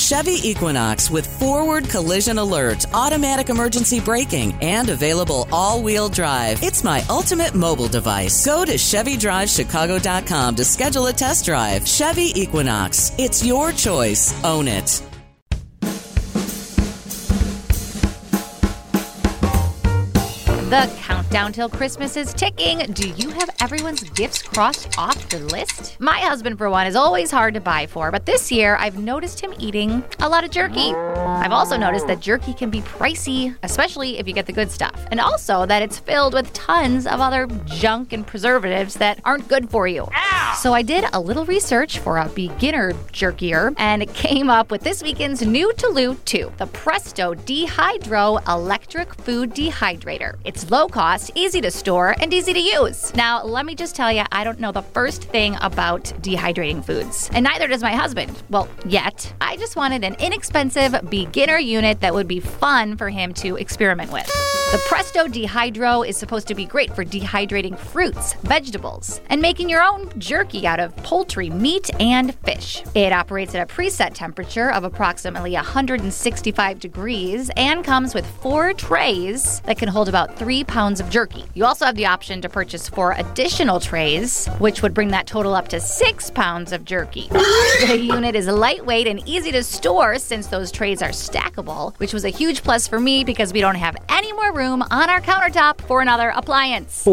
Chevy Equinox with forward collision alert, automatic emergency braking, and available all-wheel drive. It's my ultimate mobile device. Go to ChevyDriveChicago.com to schedule a test drive. Chevy Equinox. It's your choice. Own it. The countdown till Christmas is ticking. Do you have everyone's gifts crossed off the list? My husband, for one, is always hard to buy for, but this year I've noticed him eating a lot of jerky. I've also noticed that jerky can be pricey, especially if you get the good stuff, and also that it's filled with tons of other junk and preservatives that aren't good for you. Ow! So I did a little research for a beginner jerkier and came up with this weekend's new to-do 2, the Presto Dehydro Electric Food Dehydrator. It's low cost, easy to store, and easy to use. Now, let me just tell you, I don't know the first thing about dehydrating foods. And neither does my husband. Well, yet. I just wanted an inexpensive beginner unit that would be fun for him to experiment with. The Presto Dehydro is supposed to be great for dehydrating fruits, vegetables, and making your own jerky out of poultry, meat, and fish. It operates at a preset temperature of approximately 165 degrees and comes with 4 trays that can hold about 3 pounds of jerky. You also have the option to purchase 4 additional trays, which would bring that total up to 6 pounds of jerky. The unit is lightweight and easy to store since those trays are stackable, which was a huge plus for me because we don't have any more room on our countertop for another appliance.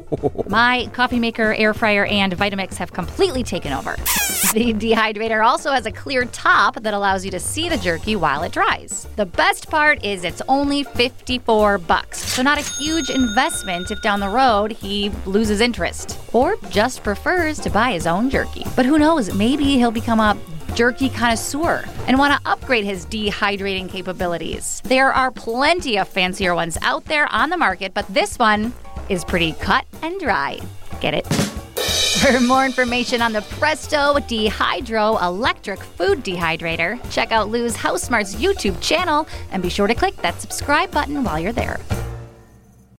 My coffee maker, air fryer, and Vitamix have completely taken over. The dehydrator also has a clear top that allows you to see the jerky while it dries. The best part is it's only $54, so not a huge investment if down the road he loses interest or just prefers to buy his own jerky. But who knows, maybe he'll become a jerky connoisseur and want to upgrade his dehydrating capabilities. There are plenty of fancier ones out there on the market, but this one is pretty cut and dry. Get it? For more information on the Presto Dehydro Electric Food Dehydrator, check out Lou's House Smarts YouTube channel and be sure to click that subscribe button while you're there.